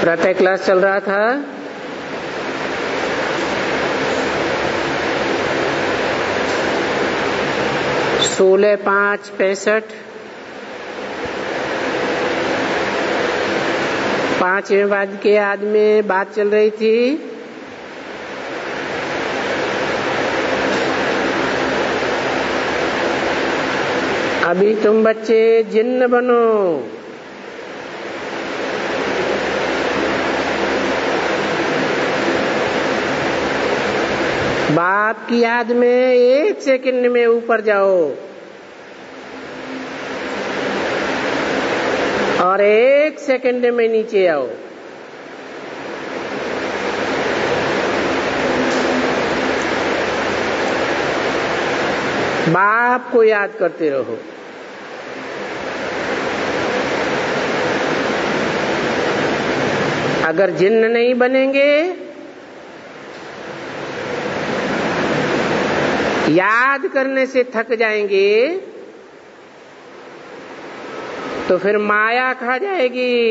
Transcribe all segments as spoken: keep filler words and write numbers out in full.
प्रातः क्लास चल रहा था। सोलह पाँच पैंसठ पांचवें बाद के बाद में बात चल रही थी। अभी तुम बच्चे जिन्न बनो। बाप की याद में एक सेकंड में ऊपर जाओ और एक सेकंड में नीचे आओ। बाप को याद करते रहो। अगर जिन्न नहीं बनेंगे, याद करने से थक जाएंगे, तो फिर माया खा जाएगी।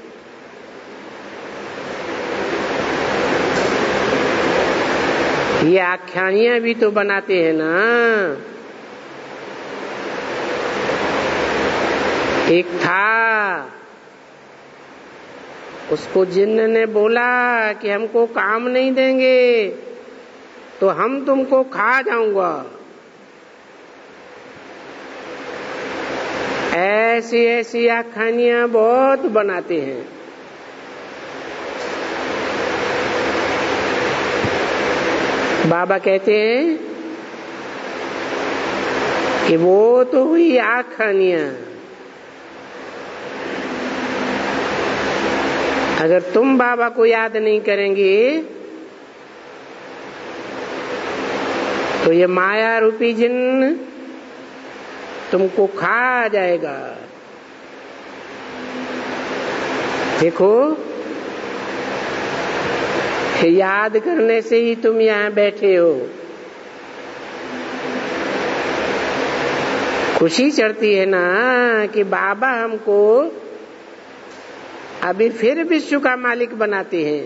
ये आख्यानियां भी तो बनाते हैं ना। एक था, उसको जिन्न ने बोला कि हमको काम नहीं देंगे तो हम तुमको खा जाऊंगा। ऐसी ऐसी आख्यानियां बहुत बनाते हैं। बाबा कहते हैं कि वो तो हुई आख्यानियां। अगर तुम बाबा को याद नहीं करेंगे तो ये माया रूपी जिन्न तुमको खा जाएगा। देखो, याद करने से ही तुम यहाँ बैठे हो। खुशी चढ़ती है ना कि बाबा हमको अभी फिर विश्व का मालिक बनाते हैं।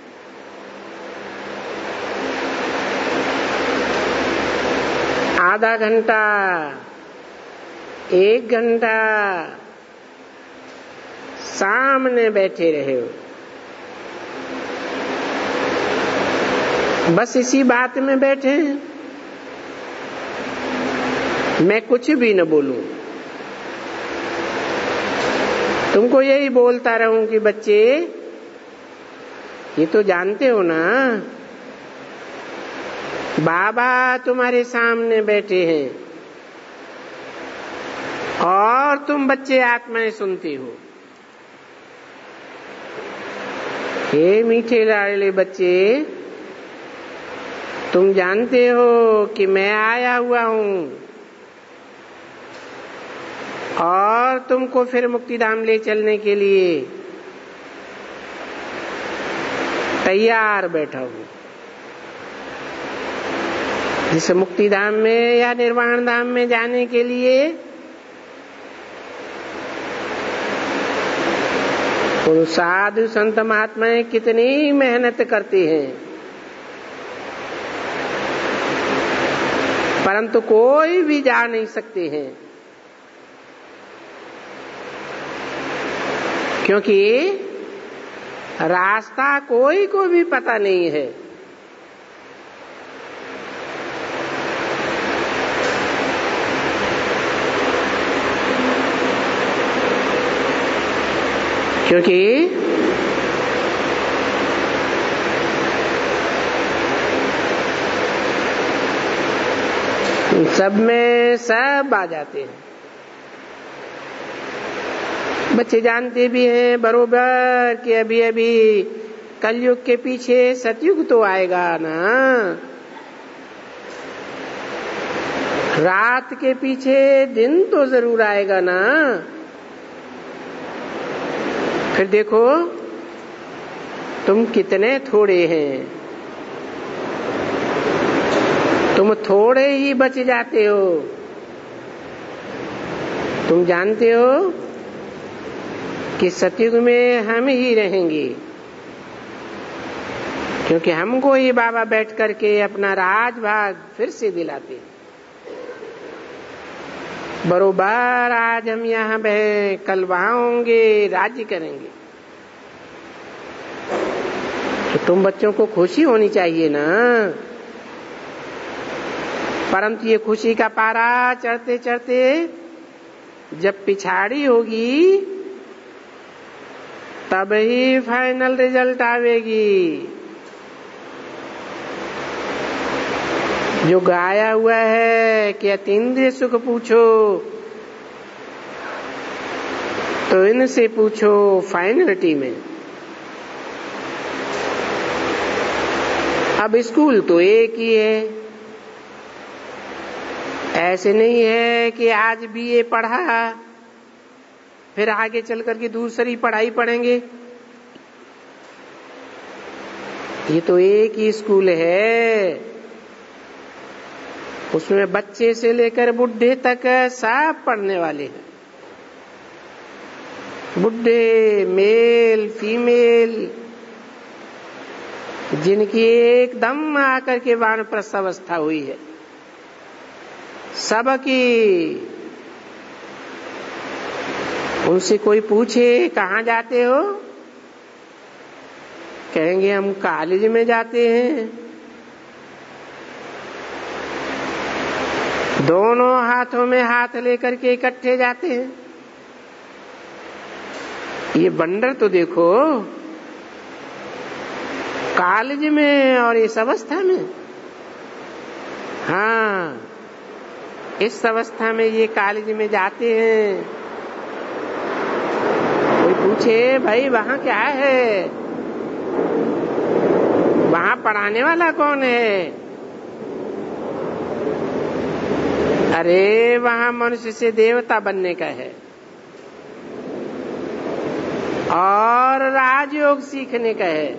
आधा घंटा, एक घंटा सामने बैठे रहे हो, बस इसी बात में बैठे हैं। मैं कुछ भी न बोलूं, तुमको यही बोलता रहूं कि बच्चे ये तो जानते हो ना, बाबा तुम्हारे सामने बैठे हैं और तुम बच्चे आत्माएं सुनते हो। हे मीठे लाडले बच्चे, तुम जानते हो कि मैं आया हुआ हूं और तुमको फिर मुक्तिधाम ले चलने के लिए तैयार बैठा हूं। जिस मुक्तिधाम में या निर्वाण धाम में जाने के लिए उन साधु संत महात्माएं कितनी मेहनत करते हैं, परंतु कोई भी जा नहीं सकते हैं, क्योंकि रास्ता कोई को भी पता नहीं है। क्योंकि सब में सब आ जाते हैं। बच्चे जानते भी हैं बरोबर कि अभी अभी कलयुग के पीछे सतयुग तो आएगा ना, रात के पीछे दिन तो जरूर आएगा ना। फिर देखो तुम कितने थोड़े हैं, तुम थोड़े ही बच जाते हो। तुम जानते हो कि सतयुग में हम ही रहेंगे। क्योंकि हमको ये बाबा बैठ करके अपना राजभाग फिर से दिलाते हैं। बरोबर आज हम यहाँ बहे, कल वहां होंगे, राज्य करेंगे। तो तुम बच्चों को खुशी होनी चाहिए ना। परंतु ये खुशी का पारा चढ़ते चढ़ते जब पिछाड़ी होगी तब ही फाइनल रिजल्ट आवेगी। जो गाया हुआ है कि अतीन्द्रिय सुख पूछो तो इनसे पूछो फाइनलिटी में। अब स्कूल तो एक ही है। ऐसे नहीं है कि आज बीए पढ़ा फिर आगे चल करके दूसरी पढ़ाई पढ़ेंगे। ये तो एक ही स्कूल है। उसमें बच्चे से लेकर बुढ़े तक सब पढ़ने वाले हैं। बुढ़े, मेल, फीमेल, जिनकी एकदम आकर के वानप्रस्थ अवस्था हुई है, सबकी। उनसे कोई पूछे कहाँ जाते हो, कहेंगे हम कॉलेज में जाते हैं। दोनों हाथों में हाथ लेकर के इकट्ठे जाते हैं। ये बंदर तो देखो कॉलेज में और इस अवस्था में, हाँ इस अवस्था में ये कॉलेज में जाते हैं। कोई पूछे भाई वहां क्या है, वहां पढ़ाने वाला कौन है? अरे वहां मनुष्य से देवता बनने का है और राजयोग सीखने का है।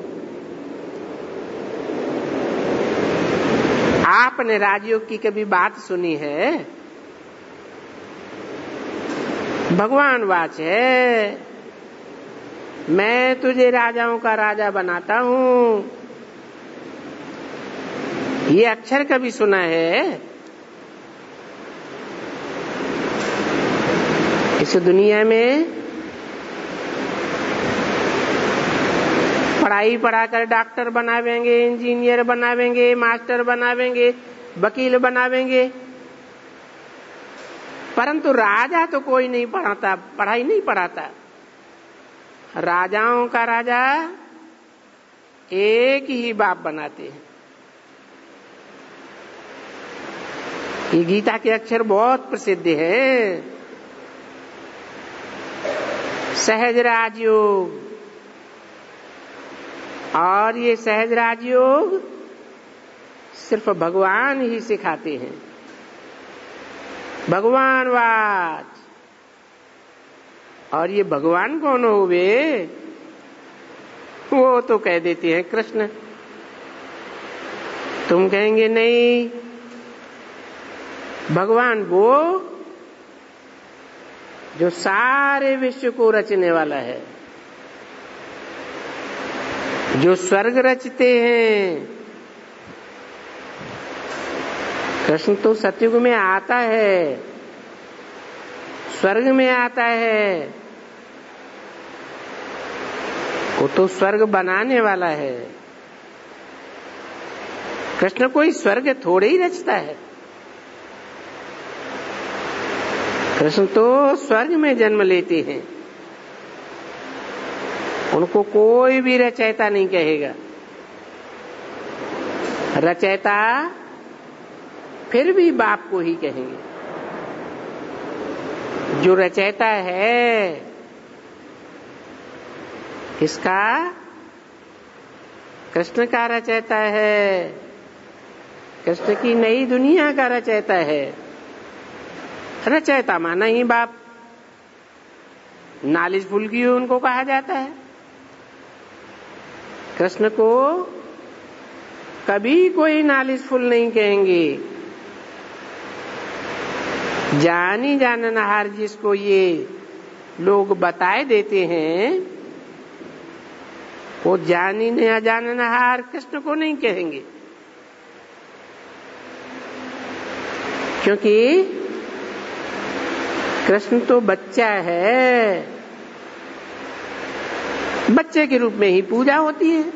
आपने राजयोग की कभी बात सुनी है? भगवान वाच है, मैं तुझे राजाओं का राजा बनाता हूं। ये अक्षर कभी सुना है? इस दुनिया में पढ़ाई पढ़ाकर डॉक्टर बनावेंगे, इंजीनियर बनावेंगे, मास्टर बनावेंगे, वकील बनावेंगे, परंतु राजा तो कोई नहीं पढ़ाता, पढ़ाई नहीं पढ़ाता। राजाओं का राजा एक ही बाप बनाते हैं। ये गीता के अक्षर बहुत प्रसिद्ध है। सहज राजयोग, और ये सहज राजयोग सिर्फ भगवान ही सिखाते हैं। भगवान वाच। और ये भगवान कौन हुए? वो तो कह देते हैं कृष्ण। तुम कहेंगे नहीं, भगवान वो जो सारे विश्व को रचने वाला है, जो स्वर्ग रचते हैं। कृष्ण तो सतयुग में आता है, स्वर्ग में आता है। वो तो स्वर्ग बनाने वाला है। कृष्ण कोई स्वर्ग थोड़े ही रचता है। कृष्ण तो स्वर्ग में जन्म लेते हैं। उनको कोई भी रचयिता नहीं कहेगा। रचयिता फिर भी बाप को ही कहेंगे। जो रचयिता है किसका? कृष्ण का रचयिता है। कृष्ण की नई दुनिया का रचयिता है। रचयिता माना ही बाप। नालिशफुल की उनको कहा जाता है। कृष्ण को कभी कोई नालिशफुल नहीं कहेंगे। जानी जाननहार जिसको ये लोग बताए देते हैं वो जानी ने अजाननहार कृष्ण को नहीं कहेंगे, क्योंकि कृष्ण तो बच्चा है, बच्चे के रूप में ही पूजा होती है।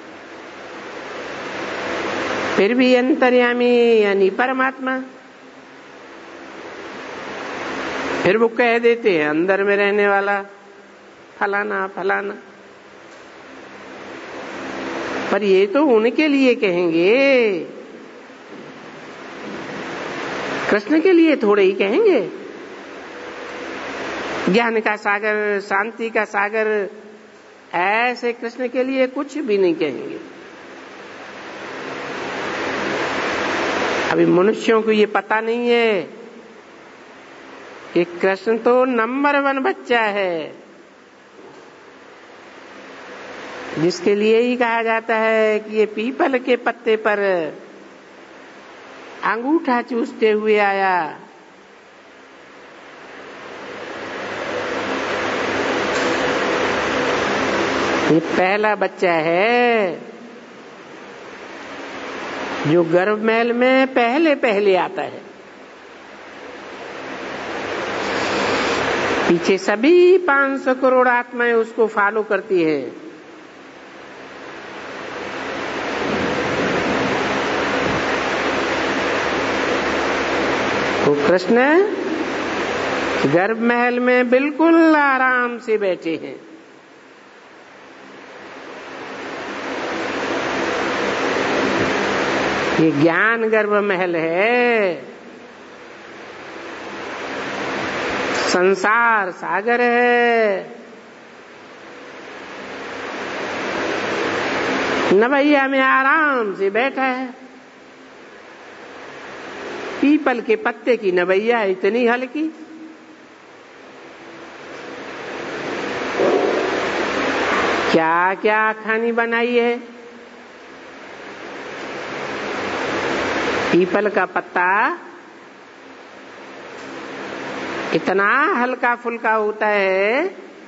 फिर भी अंतर्यामी यानी परमात्मा, फिर वो कह देते हैं अंदर में रहने वाला फलाना फलाना, पर ये तो उनके लिए कहेंगे, कृष्ण के लिए थोड़े ही कहेंगे। ज्ञान का सागर, शांति का सागर, ऐसे कृष्ण के लिए कुछ भी नहीं कहेंगे। अभी मनुष्यों को ये पता नहीं है कि कृष्ण तो नंबर वन बच्चा है, जिसके लिए ही कहा जाता है कि ये पीपल के पत्ते पर अंगूठा चूसते हुए आया। ये पहला बच्चा है जो गर्भ महल में पहले पहले आता है। पीछे सभी पांच सौ करोड़ आत्माएं उसको फॉलो करती हैं। तो कृष्ण गर्भ महल में बिल्कुल आराम से बैठे हैं। ये ज्ञान गर्भ महल है, संसार सागर है। नवैया में आराम से बैठा है। पीपल के पत्ते की नवैया इतनी हल्की, क्या क्या खानी बनाई है। पीपल का पत्ता इतना हल्का फुल्का होता है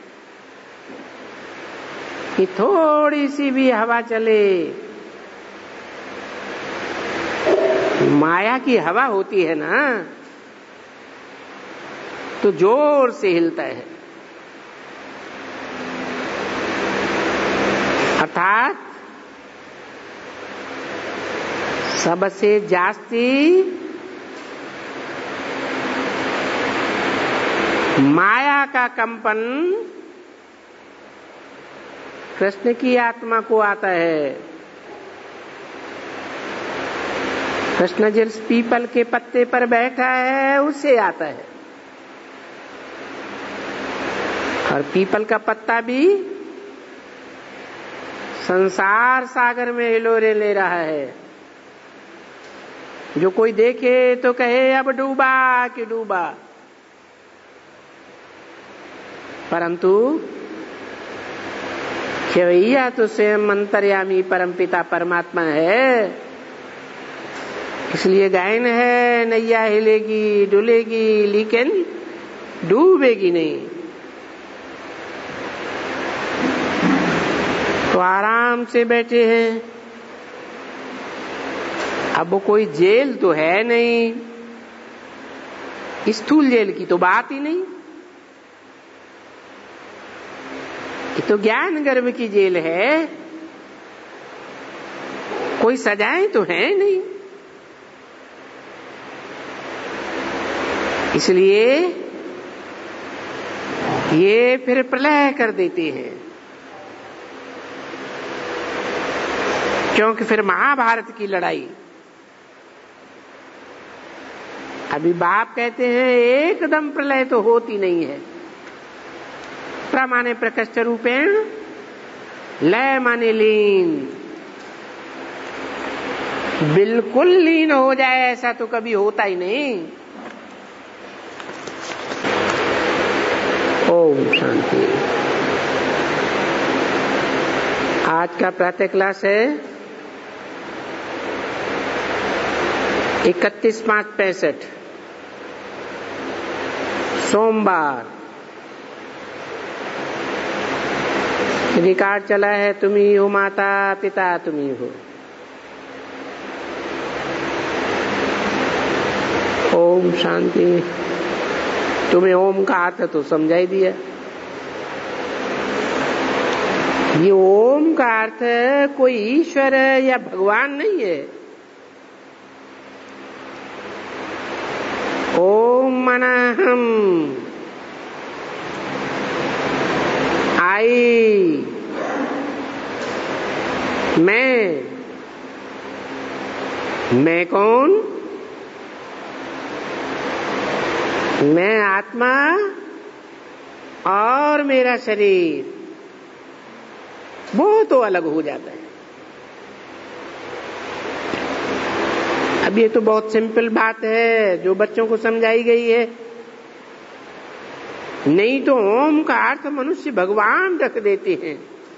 कि थोड़ी सी भी हवा चले, माया की हवा होती है ना, तो जोर से हिलता है। अर्थात सबसे जास्ती माया का कंपन कृष्ण की आत्मा को आता है। कृष्ण जिस पीपल के पत्ते पर बैठा है उससे आता है, और पीपल का पत्ता भी संसार सागर में हिलोरे ले रहा है। जो कोई देखे तो कहे अब डूबा कि डूबा, परंतु खेवैया तो स्वयं अंतर्यामी परमपिता परमात्मा है। इसलिए गायन है, नैया हिलेगी डुलेगी लेकिन डूबेगी नहीं। तो आराम से बैठे हैं। अब वो कोई जेल तो है नहीं, स्थूल जेल की तो बात ही नहीं। ये तो ज्ञान गर्भ की जेल है, कोई सजाएं तो है नहीं। इसलिए ये फिर प्रलय कर देते हैं, क्योंकि फिर महाभारत की लड़ाई। अभी बाप कहते हैं एकदम प्रलय तो होती नहीं है। प्रमाणे प्रकृष्ट रूपेण लय माने लीन, बिल्कुल लीन हो जाए ऐसा तो कभी होता ही नहीं। ओम शांति। आज का प्रातः क्लास है इकतीस पांच पैंसठ, सोमवार। रिकॉर्ड चला है, तुम ही हो माता पिता, तुम ही हो। ओम शांति। तुम्हें ओम का अर्थ तो समझाई दिया। ये ओम का अर्थ कोई ईश्वर या भगवान नहीं है। ओम मना हम, आई, मैं। मैं कौन? मैं आत्मा और मेरा शरीर, वो तो अलग हो जाता है। अब ये तो बहुत सिंपल बात है जो बच्चों को समझाई गई है। नहीं तो ओम का अर्थ मनुष्य भगवान रख देते हैं।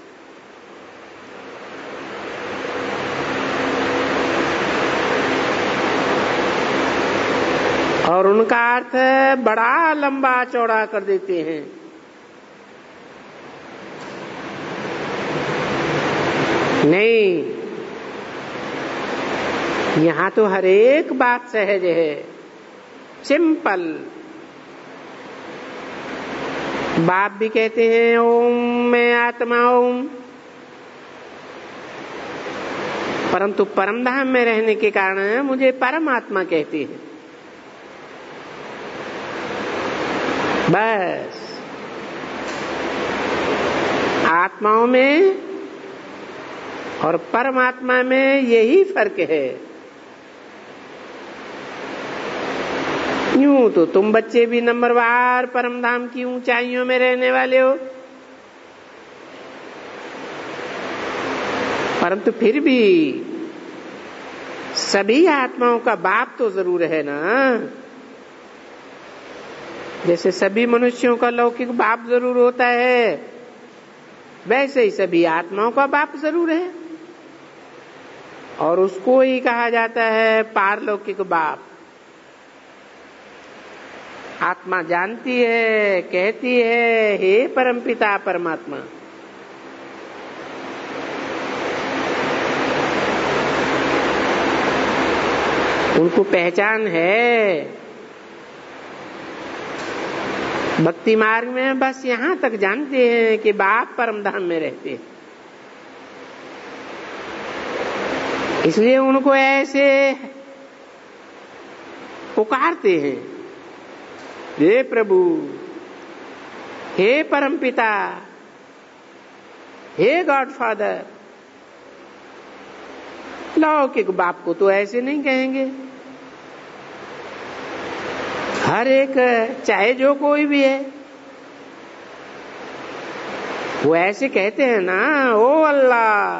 और उनका अर्थ बड़ा लंबा चौड़ा कर देते हैं। नहीं, यहां तो हर एक बात सहज है, सिंपल। बाप भी कहते हैं ओम मैं आत्मा ओम, परंतु परमधाम में रहने के कारण मुझे परमात्मा कहते हैं। बस आत्माओं में और परमात्मा में यही फर्क है। यूं तो तुम बच्चे भी नंबरवार परमधाम की ऊंचाइयों में रहने वाले हो, परंतु फिर भी सभी आत्माओं का बाप तो जरूर है ना। जैसे सभी मनुष्यों का लौकिक बाप जरूर होता है, वैसे ही सभी आत्माओं का बाप जरूर है, और उसको ही कहा जाता है पारलौकिक बाप। आत्मा जानती है, कहती है, हे परमपिता परमात्मा। उनको पहचान है। भक्ति मार्ग में बस यहां तक जानते हैं कि बाप परमधाम में रहते हैं, इसलिए उनको ऐसे पुकारते हैं, हे प्रभु, हे परमपिता, हे गॉड फादर। लौकिक बाप को तो ऐसे नहीं कहेंगे। हर एक, चाहे जो कोई भी है, वो ऐसे कहते हैं ना, ओ अल्लाह।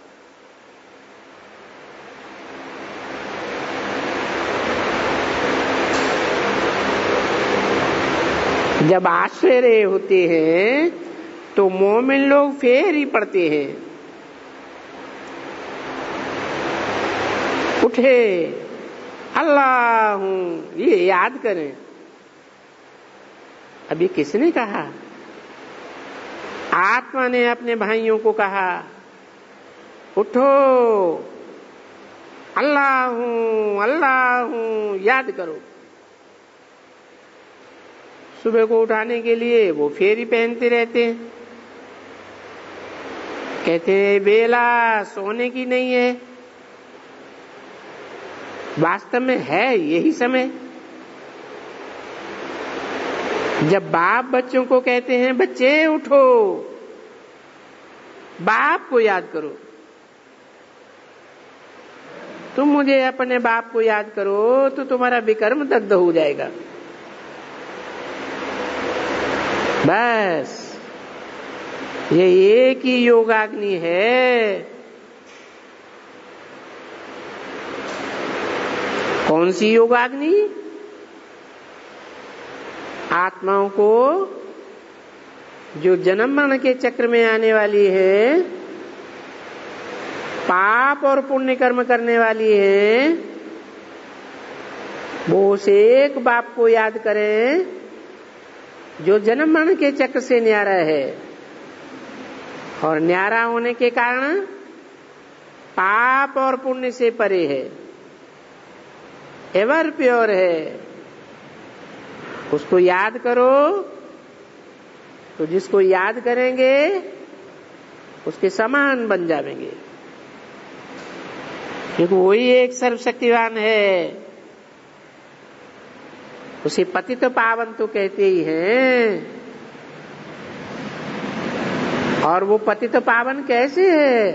जब आश्रय रहे होते हैं तो मोमिन लोग फेर ही पड़ते हैं, उठे अल्लाह हूं, ये याद करें। अभी किसने कहा? आत्मा ने अपने भाइयों को कहा, उठो, अल्लाह हूं, अल्लाह हूं, याद करो। सुबह को उठाने के लिए वो फेरी पहनते रहते हैं, कहते हैं बेला सोने की नहीं है। वास्तव में है यही समय। जब बाप बच्चों को कहते हैं बच्चे उठो, बाप को याद करो, तुम मुझे अपने बाप को याद करो तो तुम्हारा विकर्म दग्ध हो जाएगा। बस ये एक ही योगाग्नि है। कौन सी योगाग्नि? आत्माओं को जो जन्म मरण के चक्र में आने वाली है, पाप और पुण्य कर्म करने वाली है, वो उस एक बाप को याद करें जो जन्म मरण के चक्र से न्यारा है। और न्यारा होने के कारण पाप और पुण्य से परे है, एवर प्योर है। उसको याद करो तो जिसको याद करेंगे उसके समान बन जाएंगे, क्योंकि वही एक सर्वशक्तिवान है। उसे पतित पावन तो कहते ही हैं। और वो पतित पावन कैसे है?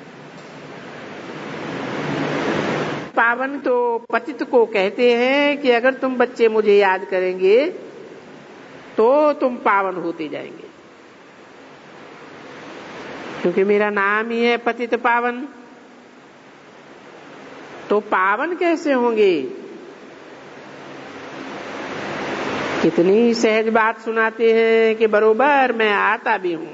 पावन तो पतित को कहते हैं कि अगर तुम बच्चे मुझे याद करेंगे तो तुम पावन होते जाएंगे, क्योंकि मेरा नाम ही है पतित पावन। तो पावन कैसे होंगे? कितनी सहज बात सुनाते हैं कि बरोबर मैं आता भी हूं,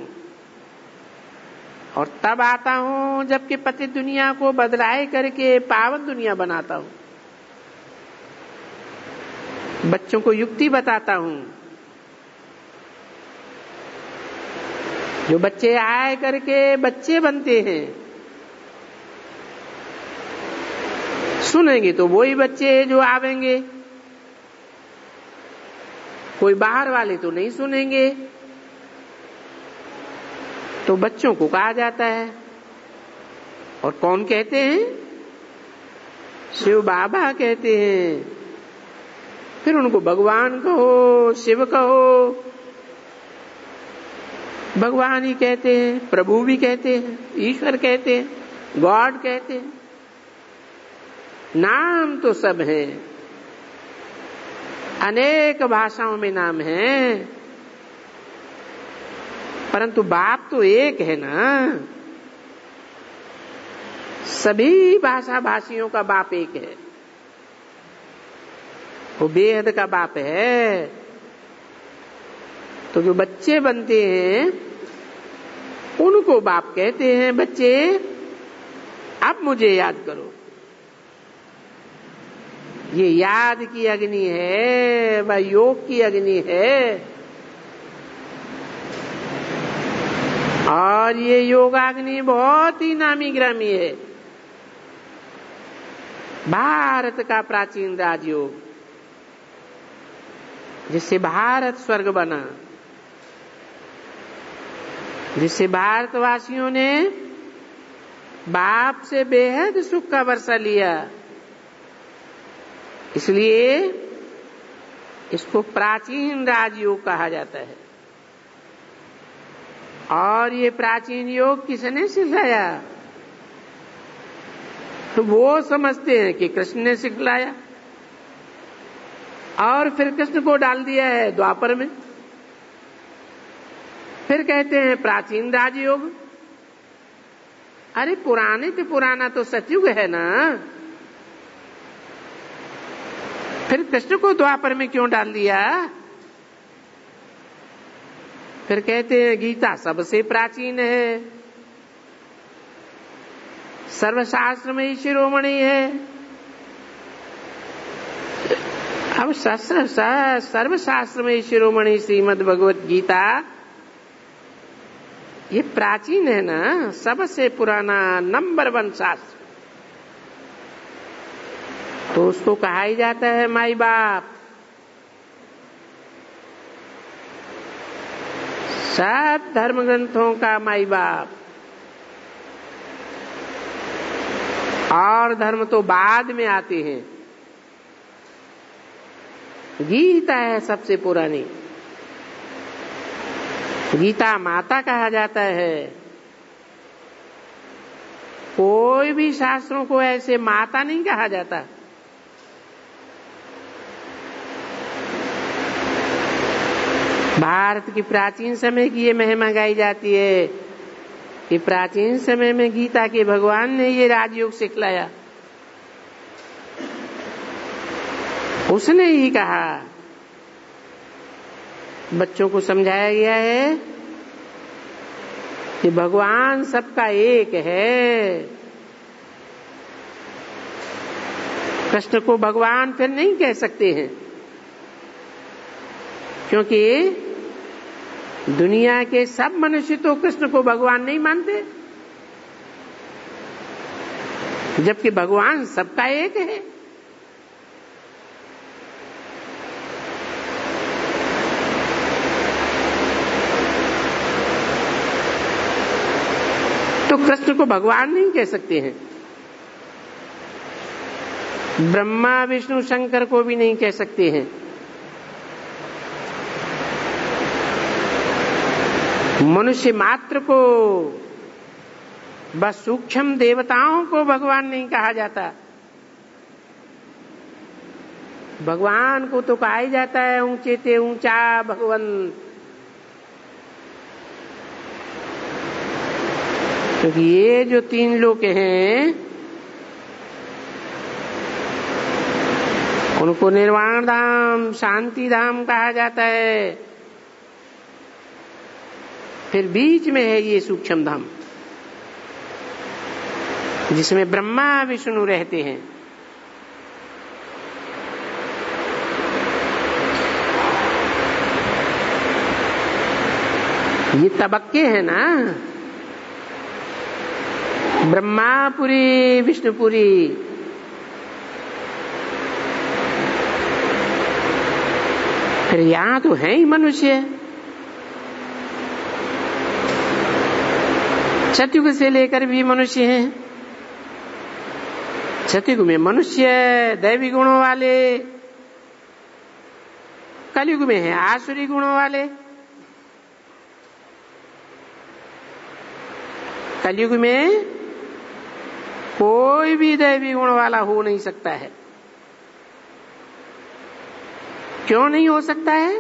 और तब आता हूं जबकि पतित दुनिया को बदलाए करके पावन दुनिया बनाता हूं। बच्चों को युक्ति बताता हूं। जो बच्चे आए करके बच्चे बनते हैं, सुनेंगे तो वही बच्चे जो आवेंगे, कोई बाहर वाले तो नहीं सुनेंगे। तो बच्चों को कहा जाता है। और कौन कहते हैं? शिव बाबा कहते हैं। फिर उनको भगवान कहो, शिव कहो, भगवान ही कहते हैं, प्रभु भी कहते हैं, ईश्वर कहते हैं, गॉड कहते हैं। नाम तो सब है, अनेक भाषाओं में नाम है, परंतु बाप तो एक है ना। सभी भाषा भाषियों का बाप एक है, वो बेहद का बाप है। तो जो बच्चे बनते हैं उनको बाप कहते हैं। बच्चे अब मुझे याद करो। ये याद की अग्नि है, वह योग की अग्नि है। और ये योगाग्नि बहुत ही नामी ग्रामी है। भारत का प्राचीन राजयोग, जिससे भारत स्वर्ग बना, जिससे भारतवासियों ने बाप से बेहद सुख का वर्षा लिया। इसलिए इसको प्राचीन राजयोग कहा जाता है। और ये प्राचीन योग किसने सिखाया? तो वो समझते हैं कि कृष्ण ने सिखलाया, और फिर कृष्ण को डाल दिया है द्वापर में। फिर कहते हैं प्राचीन राजयोग। अरे पुराने तो पुराना तो सतयुग है ना, फिर कृष्ण को द्वापर में क्यों डाल दिया? फिर कहते हैं गीता सबसे प्राचीन है, सर्वशास्त्र में शिरोमणि है। अब सर्वशास्त्र में शिरोमणि श्रीमद् भगवत गीता ये प्राचीन है ना, सबसे पुराना नंबर वन शास्त्र। तो उसको कहा ही जाता है माई बाप। सब धर्म ग्रंथों का माई बाप। और धर्म तो बाद में आते हैं। गीता है सबसे पुरानी। गीता माता कहा जाता है। कोई भी शास्त्रों को ऐसे माता नहीं कहा जाता। भारत की प्राचीन समय की ये महिमा गाई जाती है कि प्राचीन समय में गीता के भगवान ने ये राजयोग सिखलाया। उसने ही कहा। बच्चों को समझाया गया है कि भगवान सबका एक है। कृष्ण को भगवान फिर नहीं कह सकते हैं, क्योंकि दुनिया के सब मनुष्य तो कृष्ण को भगवान नहीं मानते, जबकि भगवान सबका एक है। तो कृष्ण को भगवान नहीं कह सकते हैं, ब्रह्मा विष्णु शंकर को भी नहीं कह सकते हैं, मनुष्य मात्र को, बस सूक्ष्म देवताओं को भगवान नहीं कहा जाता। भगवान को तो कहा ही जाता है ऊंचे ते ऊंचा भगवंत, क्योंकि ये जो तीन लोग हैं उनको निर्वाण धाम, शांति धाम कहा जाता है। फिर बीच में है ये सूक्ष्म धाम, जिसमें ब्रह्मा विष्णु रहते हैं। ये तबक्के हैं ना, ब्रह्मापुरी विष्णुपुरी। फिर यहां तो है ही मनुष्य, सतयुग से लेकर भी मनुष्य हैं। सतयुग में मनुष्य दैवी गुणों वाले, कलयुग में है आसुरी गुणों वाले। कलयुग में कोई भी दैवी गुण वाला हो नहीं सकता है। क्यों नहीं हो सकता है?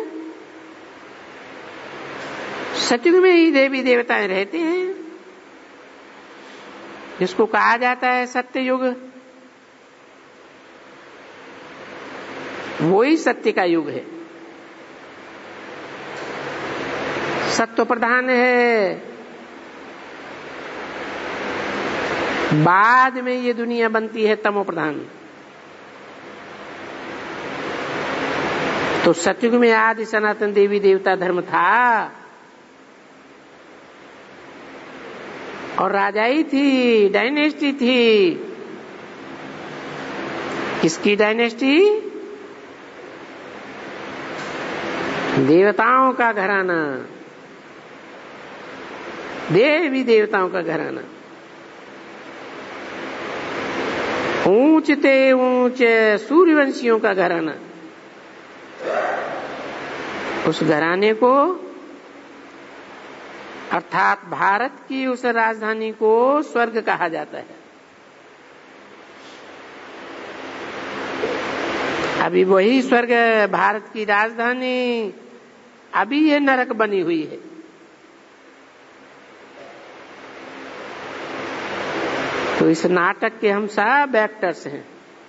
सतयुग में ही देवी देवताएं रहते हैं, जिसको कहा जाता है सत्य युग। वो ही सत्य का युग है, सत्व प्रधान है। बाद में ये दुनिया बनती है तमो प्रधान। तो सतयुग में आदि सनातन देवी देवता धर्म था और राजाई थी, डायनेस्टी थी। किसकी डायनेस्टी? देवताओं का घराना, देवी देवताओं का घराना। ऊंचते ऊंचे सूर्यवंशियों का घराना। उस घराने को, अर्थात भारत की उस राजधानी को स्वर्ग कहा जाता है। अभी वही स्वर्ग, भारत की राजधानी, अभी ये नरक बनी हुई है। तो इस नाटक के हम सब एक्टर्स हैं,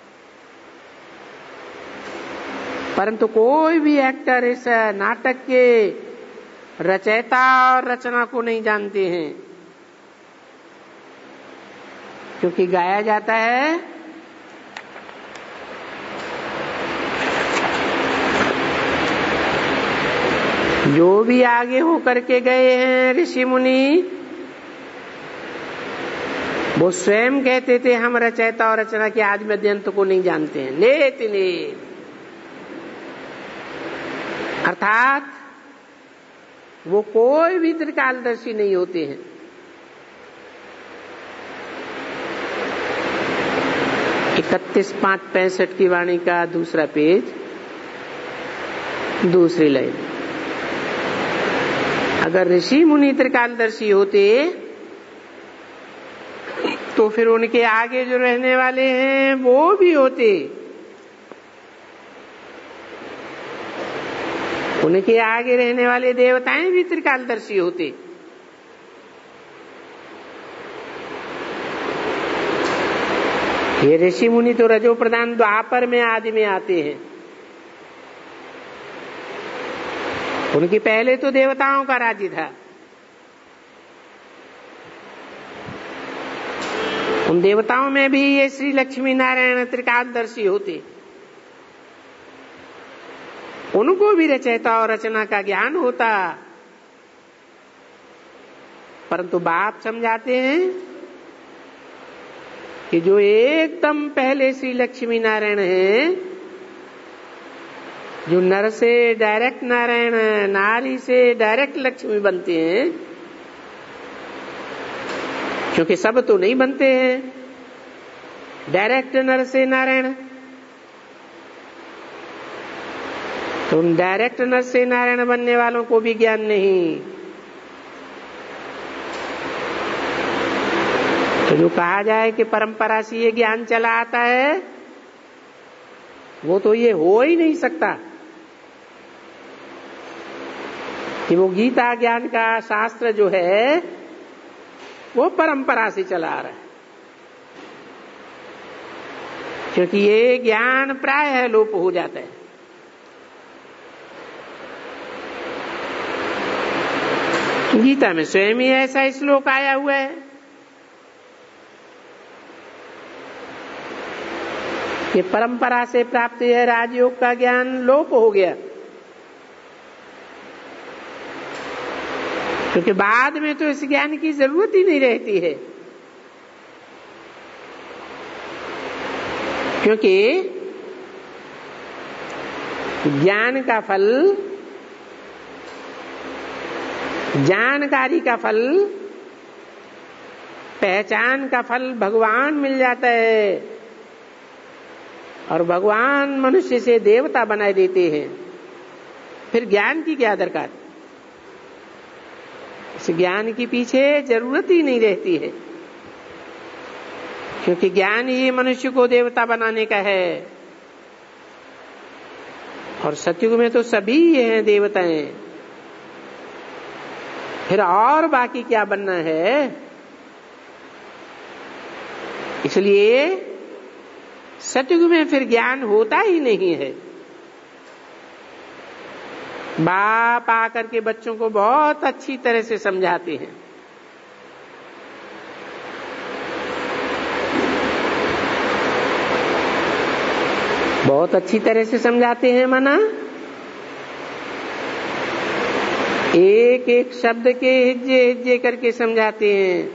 परंतु कोई भी एक्टर इस नाटक के रचयिता और रचना को नहीं जानते हैं, क्योंकि गाया जाता है जो भी आगे होकर के गए हैं ऋषि मुनि, वो स्वयं कहते थे हम रचयिता और रचना के आदि मध्य अंत को नहीं जानते हैं। लेते ले अर्थात वो कोई भी त्रिकालदर्शी नहीं होते हैं। इकतीस पांच पैंसठ की वाणी का दूसरा पेज, दूसरी लाइन। अगर ऋषि मुनि त्रिकालदर्शी होते तो फिर उनके आगे जो रहने वाले हैं वो भी होते, उनके आगे रहने वाले देवताएं भी त्रिकालदर्शी होते। ये ऋषि मुनि तो रजो प्रधान द्वापर में आदि में आते हैं। उनकी पहले तो देवताओं का राज्य था, उन देवताओं में भी ये श्री लक्ष्मी नारायण त्रिकालदर्शी होते। उनको भी रचयिता और रचना का ज्ञान होता, परंतु बाप समझाते हैं कि जो एकदम पहले श्री लक्ष्मी नारायण है, जो नर से डायरेक्ट नारायण, नारी से डायरेक्ट लक्ष्मी बनते हैं, क्योंकि सब तो नहीं बनते हैं डायरेक्ट नर से नारायण। तो उन डायरेक्ट नर से नारायण बनने वालों को भी ज्ञान नहीं। तो जो कहा जाए कि परंपरा से ये ज्ञान चला आता है, वो तो ये हो ही नहीं सकता कि वो गीता ज्ञान का शास्त्र जो है वो परंपरा से चला आ रहा है, क्योंकि ये ज्ञान प्रायः लोप हो जाता है। गीता में स्वयं ही ऐसा श्लोक आया हुआ है कि परंपरा से प्राप्त यह राजयोग का ज्ञान लोप हो गया, क्योंकि बाद में तो इस ज्ञान की जरूरत ही नहीं रहती है, क्योंकि ज्ञान का फल, जानकारी का फल, पहचान का फल भगवान मिल जाता है, और भगवान मनुष्य से देवता बनाए देते हैं। फिर ज्ञान की क्या दरकार? इस ज्ञान के पीछे जरूरत ही नहीं रहती है, क्योंकि ज्ञान ही मनुष्य को देवता बनाने का है। और सतयुग में तो सभी ये हैं देवताएं, फिर और बाकी क्या बनना है? इसलिए सतयुग में फिर ज्ञान होता ही नहीं है। बाप आकर के बच्चों को बहुत अच्छी तरह से समझाते हैं, बहुत अच्छी तरह से समझाते हैं, माना एक एक शब्द के हिज्जे हिज्जे करके समझाते हैं,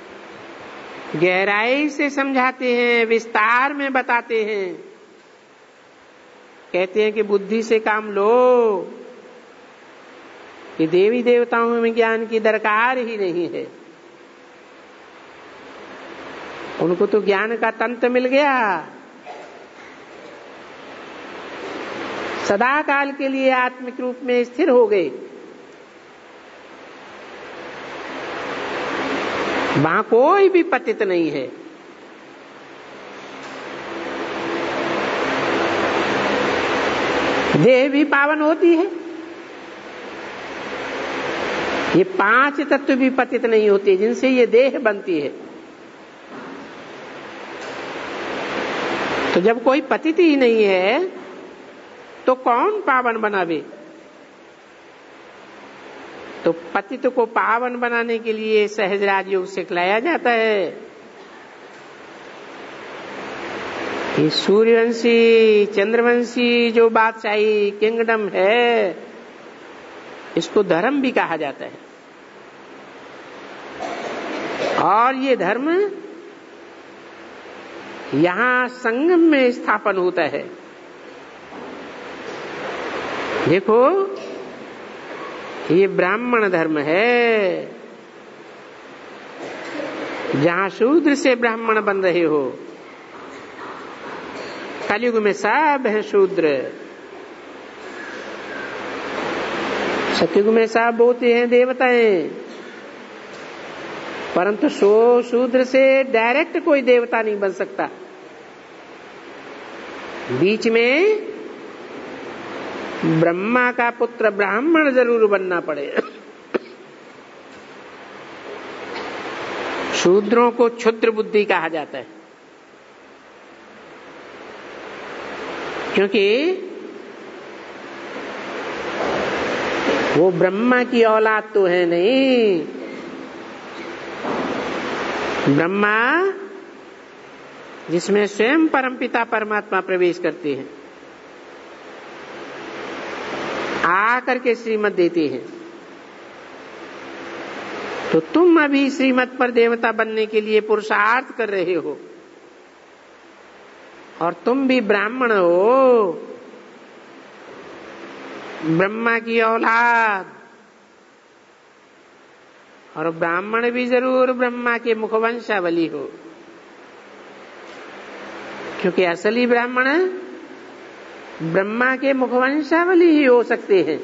गहराई से समझाते हैं, विस्तार में बताते हैं। कहते हैं कि बुद्धि से काम लो, कि देवी देवताओं में ज्ञान की दरकार ही नहीं है, उनको तो ज्ञान का तंत्र मिल गया, सदा काल के लिए आत्मिक रूप में स्थिर हो गए। वहां कोई भी पतित नहीं है। देह भी पावन होती है, ये पांच तत्व भी पतित नहीं होते जिनसे ये देह बनती है। तो जब कोई पतित ही नहीं है तो कौन पावन बनावे? तो पतित को पावन बनाने के लिए सहज राजयोग सिखलाया जाता है। ये सूर्यवंशी चंद्रवंशी जो बादशाही किंगडम है, इसको धर्म भी कहा जाता है, और ये धर्म यहां संगम में स्थापन होता है। देखो, ये ब्राह्मण धर्म है, जहां शूद्र से ब्राह्मण बन रहे हो। कलयुग में सब है शूद्र, सतयुग में सब होते हैं देवताएं, परंतु सो शूद्र से डायरेक्ट कोई देवता नहीं बन सकता। बीच में ब्रह्मा का पुत्र ब्राह्मण जरूर बनना पड़े। शूद्रों को क्षुद्र बुद्धि कहा जाता है, क्योंकि वो ब्रह्मा की औलाद तो है नहीं। ब्रह्मा जिसमें स्वयं परमपिता परमात्मा प्रवेश करते हैं, आकर के श्रीमत देते हैं। तो तुम अभी श्रीमत पर देवता बनने के लिए पुरुषार्थ कर रहे हो, और तुम भी ब्राह्मण हो, ब्रह्मा की औलाद, और ब्राह्मण भी जरूर ब्रह्मा के मुखवंशावली हो, क्योंकि असली ब्राह्मण ब्रह्मा के मुखवंशावली ही हो सकते हैं,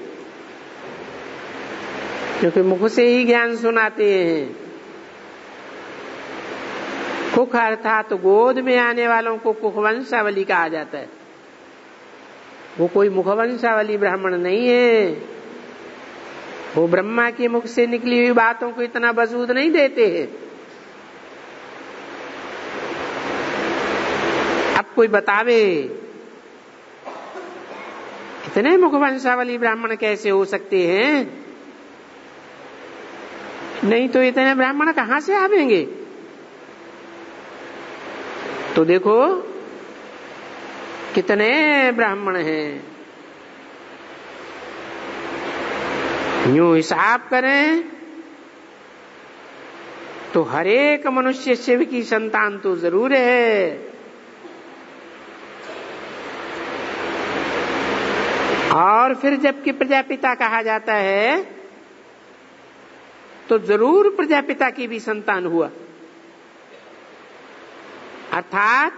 क्योंकि मुख से ही ज्ञान सुनाते हैं। कुख अर्थात तो गोद में आने वालों को कुखवंशावली कहा जाता है। वो कोई मुखवंशावली ब्राह्मण नहीं है, वो ब्रह्मा के मुख से निकली हुई बातों को इतना वजूद नहीं देते हैं। अब कोई बतावे इतने मुखवंशावली ब्राह्मण कैसे हो सकते हैं? नहीं तो इतने ब्राह्मण कहां से आवेंगे? तो देखो कितने ब्राह्मण हैं। यूं हिसाब करें तो हर एक मनुष्य शिव की संतान तो जरूर है। और फिर जबकि प्रजापिता कहा जाता है तो जरूर प्रजापिता की भी संतान हुआ, अर्थात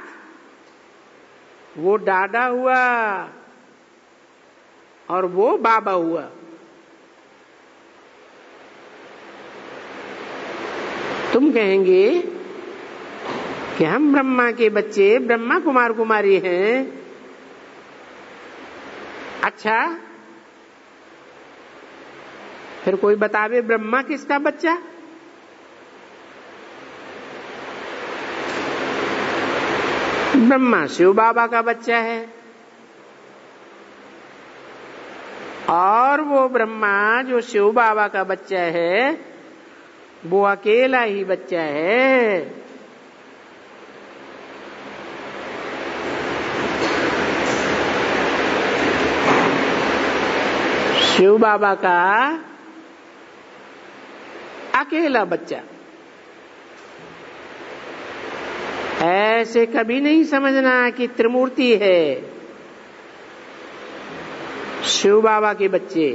वो दादा हुआ और वो बाबा हुआ। तुम कहेंगे कि हम ब्रह्मा के बच्चे, ब्रह्मा कुमार कुमारी हैं। अच्छा, फिर कोई बतावे ब्रह्मा किसका बच्चा? ब्रह्मा शिव बाबा का बच्चा है, और वो ब्रह्मा जो शिव बाबा का बच्चा है वो अकेला ही बच्चा है। शिव बाबा का अकेला बच्चा। ऐसे कभी नहीं समझना कि त्रिमूर्ति है। शिव बाबा के बच्चे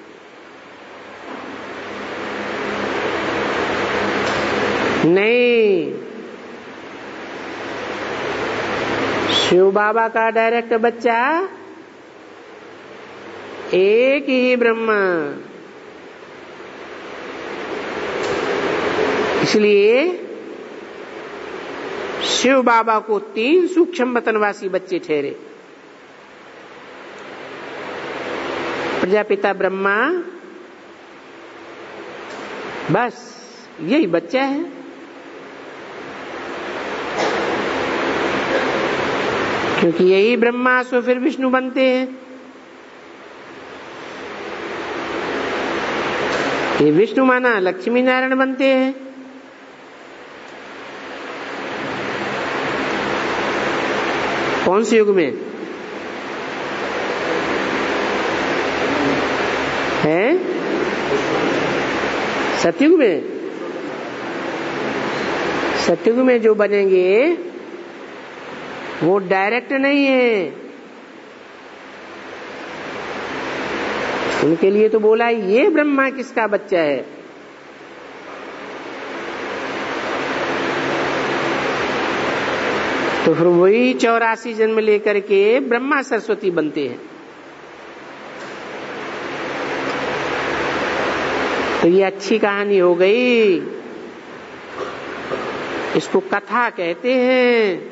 नहीं, शिव बाबा का डायरेक्ट बच्चा एक ही ब्रह्मा। इसलिए शिव बाबा को तीन सूक्ष्म वतनवासी बच्चे ठहरे। प्रजापिता ब्रह्मा, बस यही बच्चा है। क्योंकि यही ब्रह्मा सो फिर विष्णु बनते हैं। ये विष्णु माना लक्ष्मी नारायण बनते हैं। कौन से युग में है? सतयुग में। सतयुग में जो बनेंगे वो डायरेक्ट नहीं है। उनके लिए तो बोला ये ब्रह्मा किसका बच्चा है। तो फिर वही चौरासी जन्म लेकर के ब्रह्मा सरस्वती बनते हैं। तो ये अच्छी कहानी हो गई, इसको कथा कहते हैं।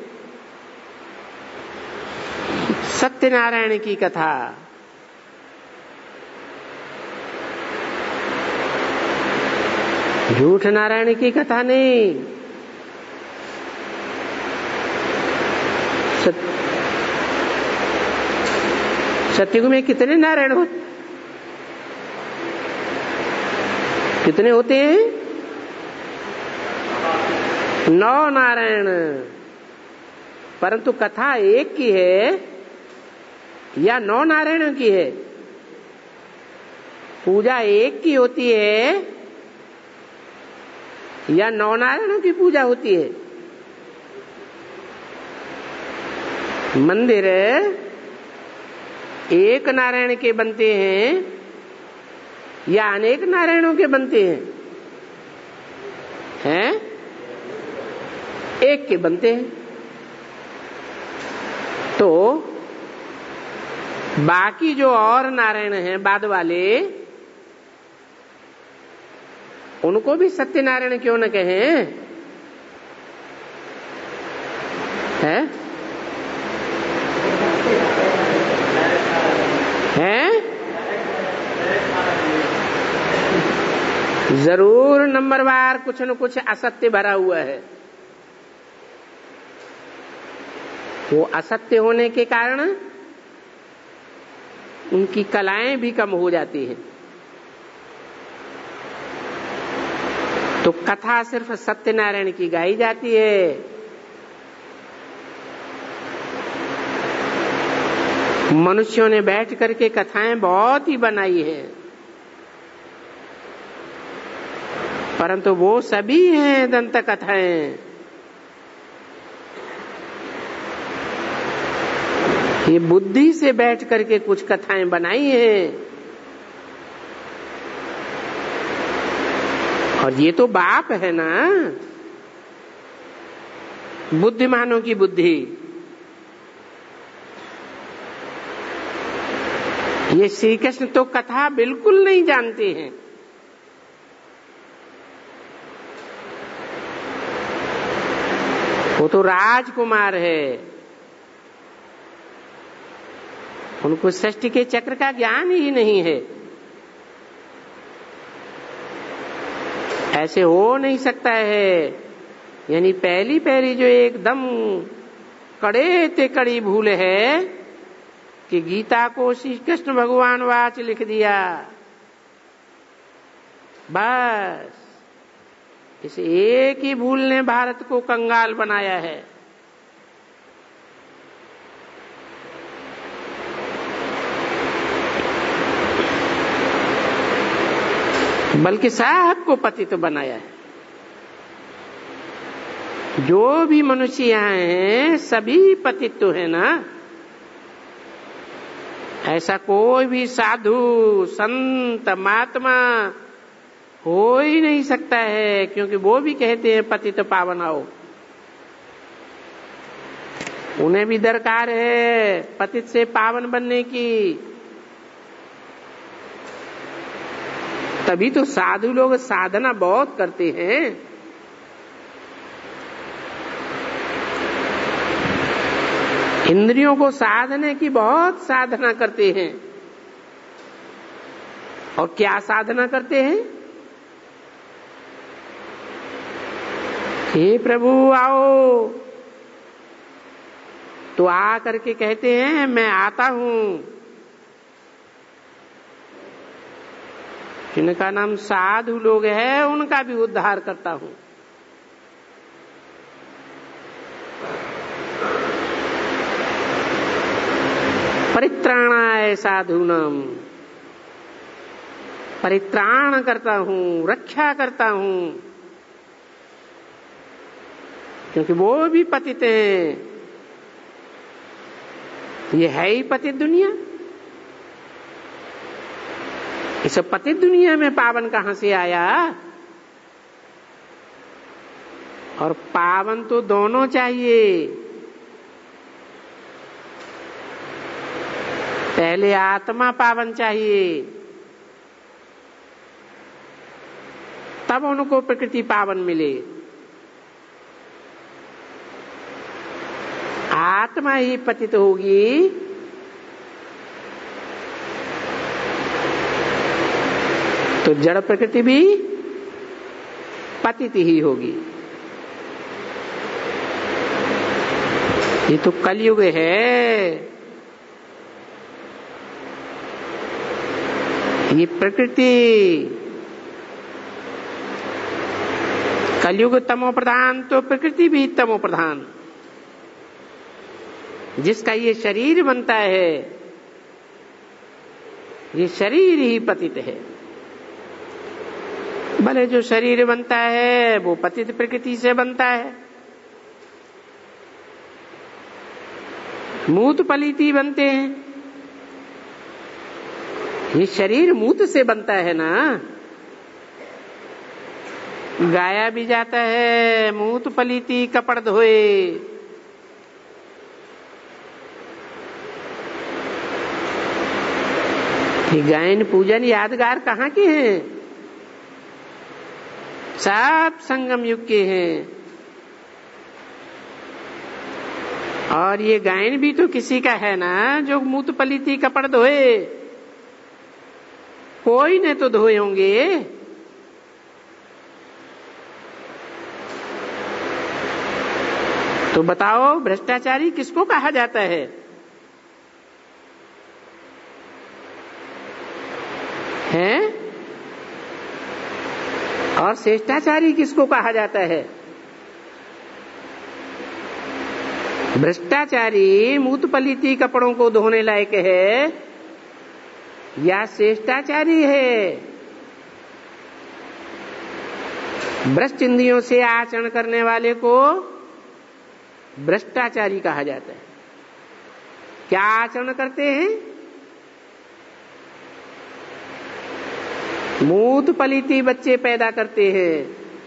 सत्यनारायण की कथा। झूठ नारायण की कथा नहीं। सत... सतयुग में कितने नारायण होते? कितने होते हैं? नौ नारायण। परंतु कथा एक की है या नौ नारायणों की है? पूजा एक की होती है या नौ नारायणों की पूजा होती है? मंदिर एक नारायण के बनते हैं या अनेक नारायणों के बनते हैं? हैं? एक के बनते हैं। तो बाकी जो और नारायण हैं बाद वाले, उनको भी सत्यनारायण क्यों न कहें? है? हैं? जरूर नंबरवार कुछ न कुछ असत्य भरा हुआ है। वो असत्य होने के कारण उनकी कलाएं भी कम हो जाती हैं। तो कथा सिर्फ सत्यनारायण की गाई जाती है। मनुष्यों ने बैठ करके कथाएं बहुत ही बनाई है, परंतु वो सभी हैं दंत कथाएं। ये बुद्धि से बैठ करके कुछ कथाएं बनाई हैं, और ये तो बाप है ना, बुद्धिमानों की बुद्धि। ये श्री कृष्ण तो कथा बिल्कुल नहीं जानते हैं। वो तो राजकुमार है, उनको सृष्टि के चक्र का ज्ञान ही नहीं है। ऐसे हो नहीं सकता है। यानी पहली पहली जो एकदम कड़े ते कड़ी भूल है कि गीता को श्री कृष्ण भगवान वाच लिख दिया, बस इस एक ही भूल ने भारत को कंगाल बनाया है। बल्कि सबको पतित बनाया है। जो भी मनुष्य यहाँ हैं सभी पतित तो है ना। ऐसा कोई भी साधु संत महात्मा हो ही नहीं सकता है, क्योंकि वो भी कहते हैं पतित पावन आओ। उन्हें भी दरकार है पतित से पावन बनने की। तभी तो साधु लोग साधना बहुत करते हैं। इंद्रियों को साधने की बहुत साधना करते हैं। और क्या साधना करते हैं? हे प्रभु आओ, तो आ करके कहते हैं मैं आता हूं। जिनका नाम साधु लोग है उनका भी उद्धार करता हूं। परित्राणाय साधूनाम, परित्राण करता हूं, रक्षा करता हूं, क्योंकि वो भी पतित हैं। ये है ही पतित दुनिया। इस पतित दुनिया में पावन कहां से आया? और पावन तो दोनों चाहिए। पहले आत्मा पावन चाहिए, तब उनको प्रकृति पावन मिले। आत्मा ही पतित होगी तो जड़ प्रकृति भी पतित ही होगी। ये तो कलयुग है। ये प्रकृति कलयुग तमो प्रधान, तो प्रकृति भी तमो प्रधान। जिसका ये शरीर बनता है, ये शरीर ही पतित है। भले जो शरीर बनता है वो पतित प्रकृति से बनता है, मूत पलीति बनते हैं। ये शरीर मूत से बनता है ना, गाया भी जाता है मूत पलीति कपड़ धोए। गायन पूजन यादगार कहाँ के हैं? सब संगम युग के हैं। और ये गायन भी तो किसी का है ना जो मूत पलीति कपड़ धोए, कोई ने तो धोए होंगे। तो बताओ भ्रष्टाचारी किसको कहा जाता है? हैं? और श्रेष्ठाचारी किसको कहा जाता है? भ्रष्टाचारी मूत पलीति कपड़ों को धोने लायक है या श्रेष्ठाचारी है? भ्रष्ट इंद्रियों से आचरण करने वाले को भ्रष्टाचारी कहा जाता है। क्या आचरण करते हैं? मूत पलीति बच्चे पैदा करते हैं।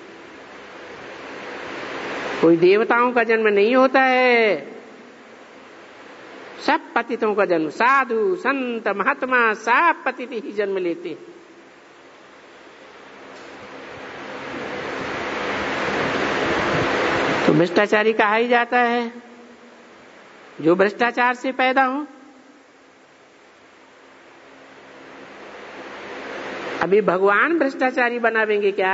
कोई देवताओं का जन्म नहीं होता है, सब पतितों का जन्म, साधु संत महात्मा सब पतित ही जन्म लेते हैं। तो भ्रष्टाचारी कहा ही जाता है जो भ्रष्टाचार से पैदा हो। अभी भगवान भ्रष्टाचारी बनावेंगे क्या?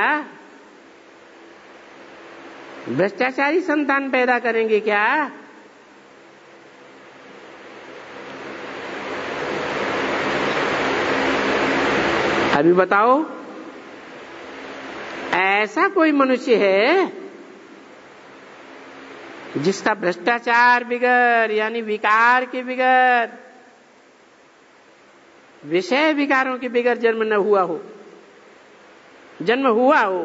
भ्रष्टाचारी संतान पैदा करेंगे क्या? अभी बताओ, ऐसा कोई मनुष्य है जिसका भ्रष्टाचार बिगड़ यानी विकार के बिगड़, विषय विकारों के बिगड़ जन्म न हुआ हो, जन्म हुआ हो?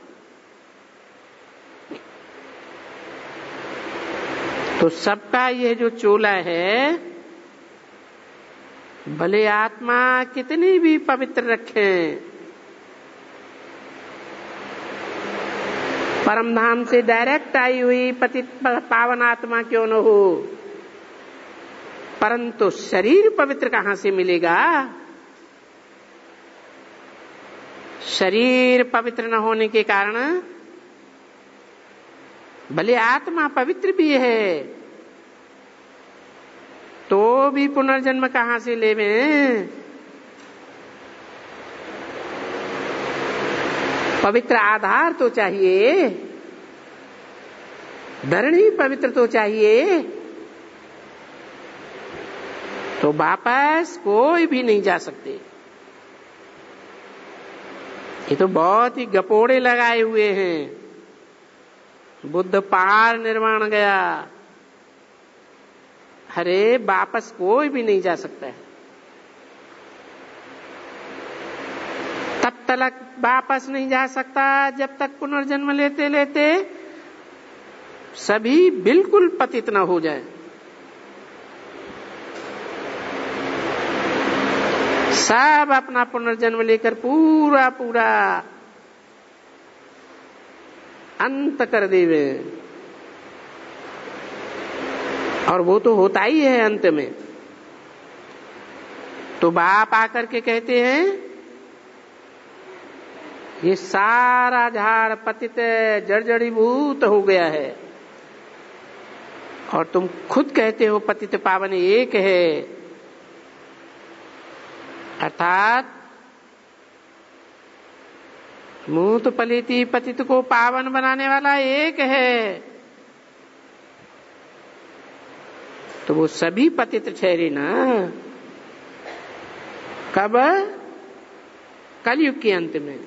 तो सबका यह जो चोला है, भले आत्मा कितनी भी पवित्र रखें, परम धाम से डायरेक्ट आई हुई पतित पावन आत्मा क्यों न हो, परंतु शरीर पवित्र कहां से मिलेगा? शरीर पवित्र न होने के कारण भले आत्मा पवित्र भी है तो भी पुनर्जन्म कहां से लेवें? पवित्र आधार तो चाहिए, धरणी पवित्र तो चाहिए। तो वापस कोई भी नहीं जा सकते। ये तो बहुत ही गपोड़े लगाए हुए हैं। बुद्ध पहाड़ निर्माण गया, अरे वापस कोई भी नहीं जा सकता है। तब तक वापस नहीं जा सकता जब तक पुनर्जन्म लेते लेते सभी बिल्कुल पतित न हो जाए। सब अपना पुनर्जन्म लेकर पूरा पूरा अंत कर देवे। और वो तो होता ही है अंत में। तो बाप आकर के कहते हैं ये सारा झाड़ पतित जर्जरीभूत हो गया है, और तुम खुद कहते हो पतित पावन एक है। अर्थात मूत पलीति पतित को पावन बनाने वाला एक है, तो वो सभी पतित ठहरे ना। कब? कलयुग के अंत में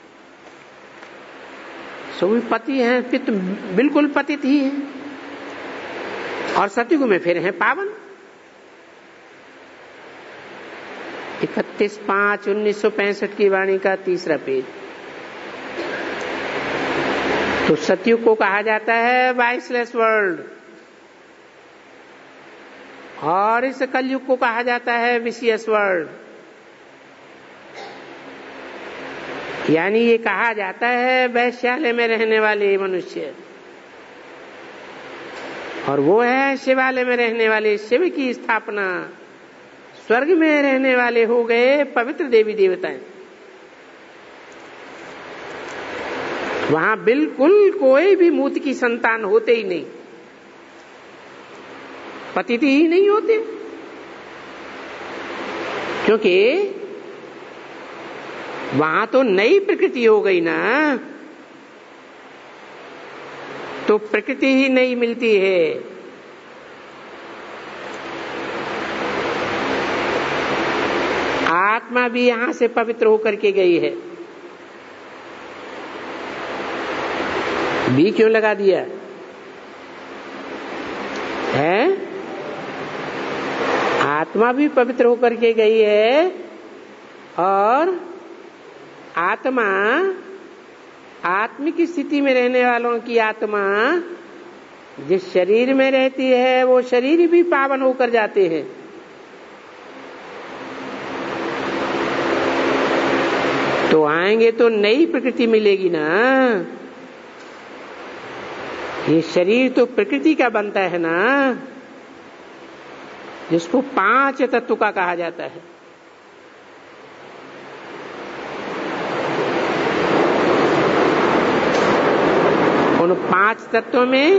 सभी पति हैं, पित बिल्कुल पतित ही हैं, और सतयुग में फिर हैं पावन। इकतीस पांच उन्नीस सौ पैंसठ की वाणी का तीसरा पेज। तो सतयुग को कहा जाता है वाइसलेस वर्ल्ड, और इस कलयुग को कहा जाता है विशियस वर्ल्ड। यानी ये कहा जाता है वैश्यालय में रहने वाले मनुष्य, और वो है शिवालय में रहने वाले शिव की स्थापना। स्वर्ग में रहने वाले हो गए पवित्र देवी देवताएं। वहां बिल्कुल कोई भी मूत की संतान होते ही नहीं, पतिति ही नहीं होते, क्योंकि वहां तो नई प्रकृति हो गई ना, तो प्रकृति ही नहीं मिलती है। आत्मा भी यहां से पवित्र होकर के गई है। बी क्यों लगा दिया है? आत्मा भी पवित्र होकर के गई है, और आत्मा, आत्मिक स्थिति में रहने वालों की आत्मा जिस शरीर में रहती है वो शरीर भी पावन होकर जाते हैं। तो आएंगे तो नई प्रकृति मिलेगी ना। ये शरीर तो प्रकृति का बनता है ना, जिसको पांच तत्व का कहा जाता है। उन पांच तत्वों में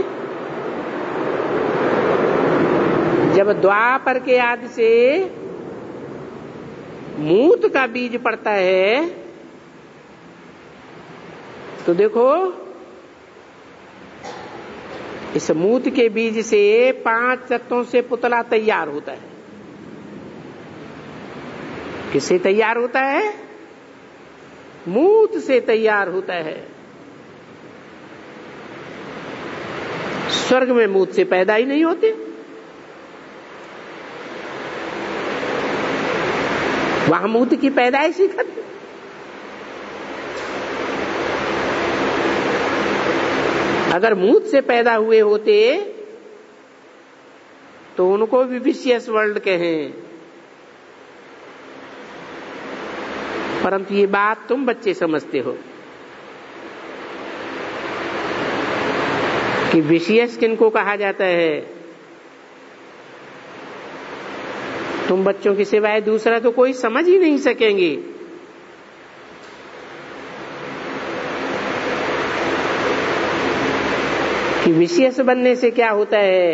जब द्वापर के आदि से मूत का बीज पड़ता है, तो देखो इस मूत के बीज से पांच तत्वों से पुतला तैयार होता है। किससे तैयार होता है? मूत से तैयार होता है। स्वर्ग में मूत से पैदा ही नहीं होते। वहां मूत की पैदाइश ही खत्म। अगर मूत से पैदा हुए होते तो उनको भी विशियस वर्ल्ड कहें, परंतु ये बात तुम बच्चे समझते हो कि विशियस किनको कहा जाता है। तुम बच्चों के सिवाय दूसरा तो कोई समझ ही नहीं सकेंगे। कि विशेष बनने से क्या होता है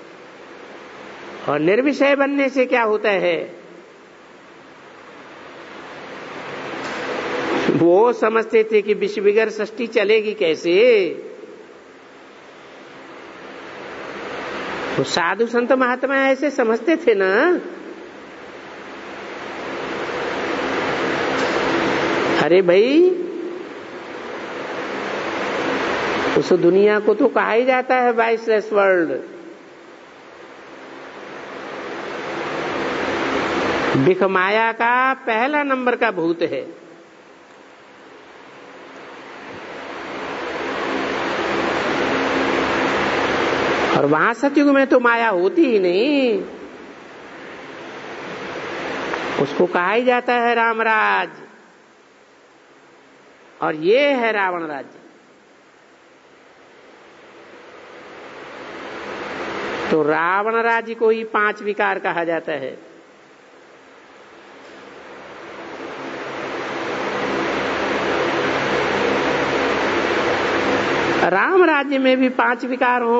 और निर्विषय बनने से क्या होता है, वो समझते थे कि विश्व बिगर सृष्टि चलेगी कैसे। वो साधु संत महात्मा ऐसे समझते थे ना। अरे भाई, उस दुनिया को तो कहा ही जाता है वाइसलेस वर्ल्ड। बिख माया का पहला नंबर का भूत है। और वहां सतयुग में तो माया होती ही नहीं, उसको कहा ही जाता है रामराज, और ये है रावण राज्य। तो रावण राज्य को ही पांच विकार कहा जाता है। राम राज्य में भी पांच विकार हो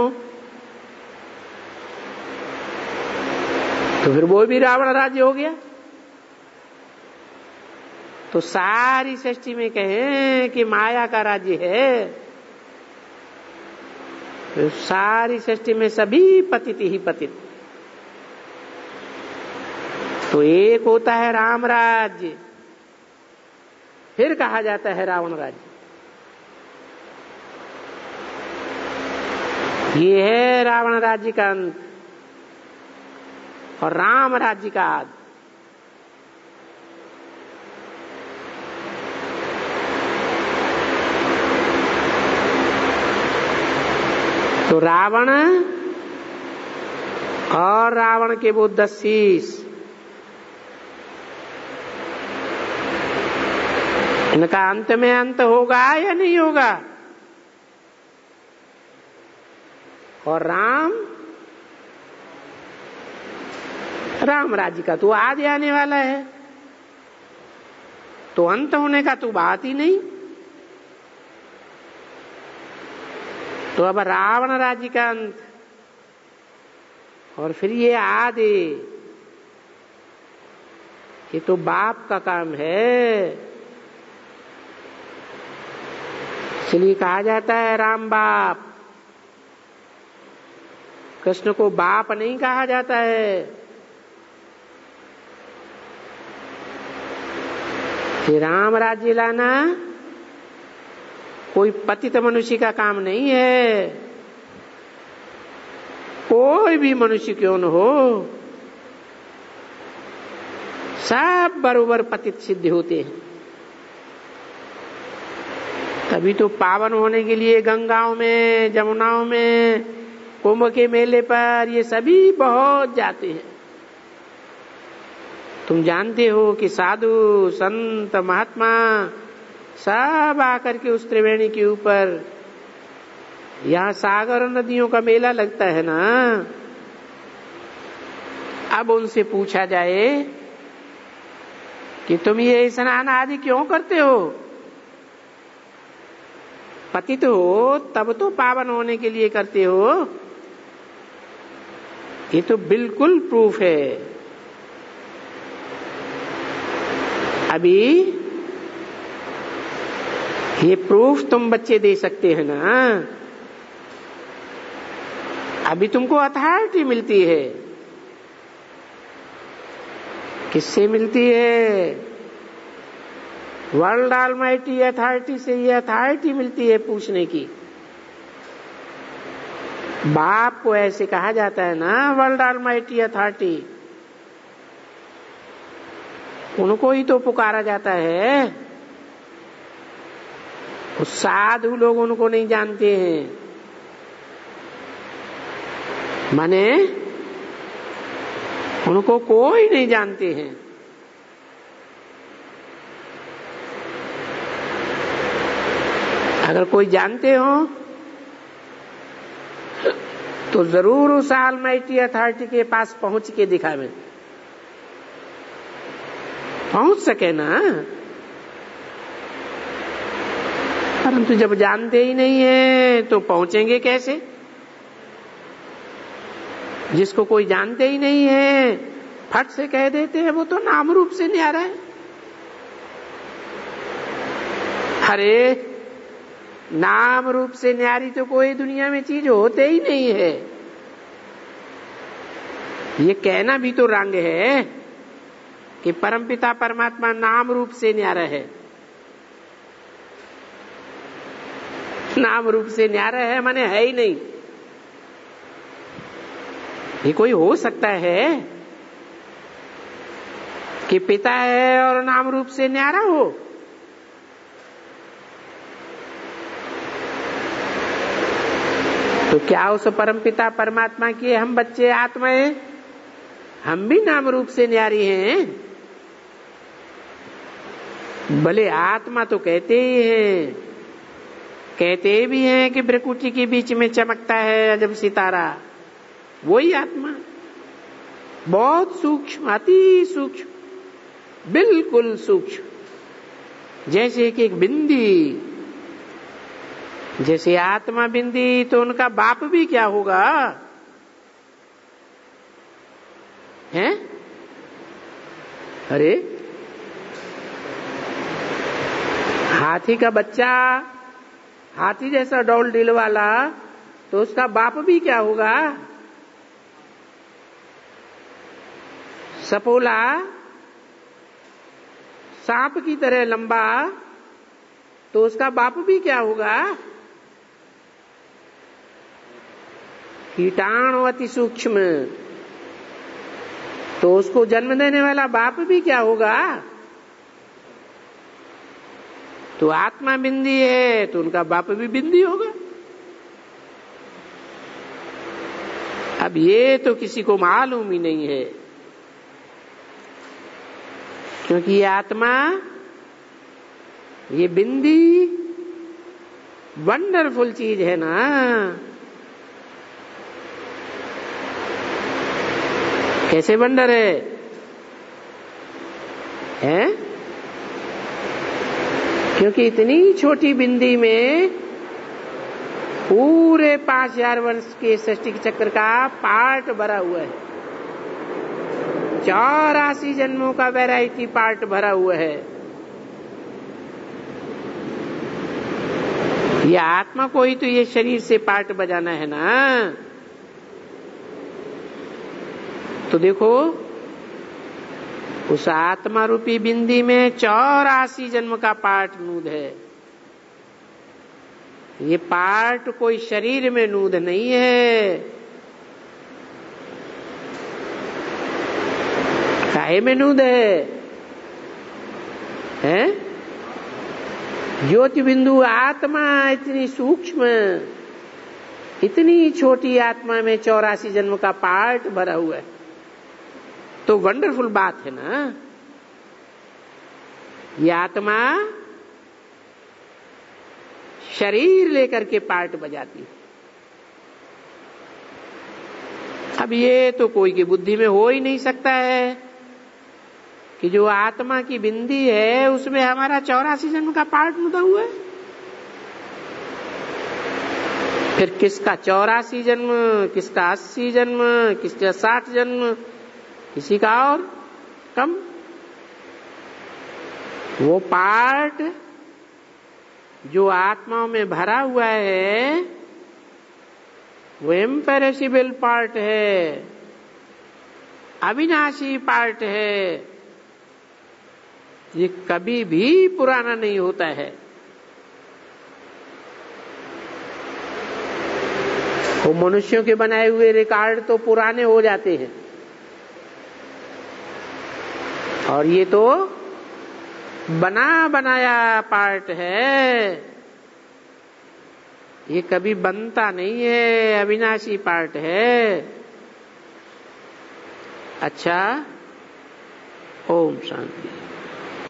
तो फिर वो भी रावण राज्य हो गया। तो सारी सृष्टि में कहें कि माया का राज्य है, तो सारी सृष्टि में सभी पतित ही पतित। तो एक होता है राम राज्य, फिर कहा जाता है रावण राज्य। ये है रावण राज्य का अंत और राम राज्य का आदि। तो रावण और रावण के वो दस शीश, इनका अंत में अंत होगा या नहीं होगा? और राम राम राज्य का तो आदि आने वाला है, तो अंत होने का तो बात ही नहीं। तो अब रावण राज्य का अंत और फिर ये आदि, ये तो बाप का काम है। इसलिए कहा जाता है राम बाप, कृष्ण को बाप नहीं कहा जाता है। ये राम राज्य लाना कोई पतित मनुष्य का काम नहीं है। कोई भी मनुष्य क्यों न हो, सब बरोबर पतित सिद्ध होते हैं। तभी तो पावन होने के लिए गंगाओं में, जमुनाओं में, कुंभ के मेले पर ये सभी बहुत जाते हैं। तुम जानते हो कि साधु संत महात्मा सब आकर के उस त्रिवेणी के ऊपर, यहाँ सागर और नदियों का मेला लगता है ना, अब उनसे पूछा जाए कि तुम ये स्नान आदि क्यों करते हो? पतित हो तब तो पावन होने के लिए करते हो। ये तो बिल्कुल प्रूफ है। अभी ये प्रूफ तुम बच्चे दे सकते हैं ना। अभी तुमको अथॉरिटी मिलती है। किससे मिलती है? वर्ल्ड ऑलमाइटी अथॉरिटी से ये अथॉरिटी मिलती है पूछने की। बाप को ऐसे कहा जाता है ना, वर्ल्ड ऑलमाइटी अथॉरिटी। उनको ही तो पुकारा जाता है। उस साधु लोग उनको नहीं जानते हैं, माने उनको कोई नहीं जानते हैं। अगर कोई जानते हो तो जरूर उस ऑलमाइटी अथॉरिटी के पास पहुंच के दिखावे, पहुंच सके ना। परंतु जब जानते ही नहीं है तो पहुंचेंगे कैसे? जिसको कोई जानते ही नहीं है फट से कह देते हैं वो तो नाम रूप से न्यारा है। अरे नाम रूप से न्यारी तो कोई दुनिया में चीज होते ही नहीं है। ये कहना भी तो रंग है कि परमपिता परमात्मा नाम रूप से न्यारा है। नाम रूप से न्यारा है माने है ही नहीं। ये कोई हो सकता है कि पिता है और नाम रूप से न्यारा हो? तो क्या उस परमपिता परमात्मा के हम बच्चे आत्माएं, हम भी नाम रूप से न्यारी हैं? भले आत्मा तो कहते ही हैं, कहते भी हैं कि भ्रकुटी के बीच में चमकता है अजब सितारा, वही आत्मा। बहुत सूक्ष्म, अति सूक्ष्म, बिल्कुल सूक्ष्म, जैसे कि एक बिंदी। जैसे आत्मा बिंदी तो उनका बाप भी क्या होगा? हैं? अरे हाथी का बच्चा, हाथी जैसा डौल डील वाला, तो उसका बाप भी क्या होगा? सपोला, सांप की तरह लंबा, तो उसका बाप भी क्या होगा? कीटाणु अति सूक्ष्म, तो उसको जन्म देने वाला बाप भी क्या होगा? तो आत्मा बिंदी है तो उनका बाप भी बिंदी होगा। अब ये तो किसी को मालूम ही नहीं है, क्योंकि ये आत्मा, ये बिंदी वंडरफुल चीज है ना। कैसे वंडर है, हैं? क्योंकि इतनी छोटी बिंदी में पूरे पांच हजार वर्ष के सृष्टि चक्र का पार्ट भरा हुआ है, चौरासी जन्मों का वैरायटी पार्ट भरा हुआ है। ये आत्मा को ही तो ये शरीर से पार्ट बजाना है ना। तो देखो, उस आत्मा रूपी बिंदी में चौरासी जन्म का पार्ट नूद है। ये पार्ट कोई शरीर में नूद नहीं है। काहे में नूद है, हैं? ज्योति बिंदु आत्मा इतनी सूक्ष्म, इतनी छोटी आत्मा में चौरासी जन्म का पार्ट भरा हुआ है, तो वंडरफुल बात है ना। ये आत्मा शरीर लेकर के पार्ट बजाती है। अब ये तो कोई की बुद्धि में हो ही नहीं सकता है कि जो आत्मा की बिंदी है उसमें हमारा चौरासी जन्म का पार्ट मुदा हुआ है। फिर किसका चौरासी जन्म, किसका अस्सी जन्म, किसका साठ जन्म, किसी का और कम। वो पार्ट जो आत्माओं में भरा हुआ है वो इम्पेरिसिबल पार्ट है, अविनाशी पार्ट है। ये कभी भी पुराना नहीं होता है। वो मनुष्यों के बनाए हुए रिकॉर्ड तो पुराने हो जाते हैं, और ये तो बना बनाया पार्ट है, ये कभी बनता नहीं है, अविनाशी पार्ट है। अच्छा, ओम शांति।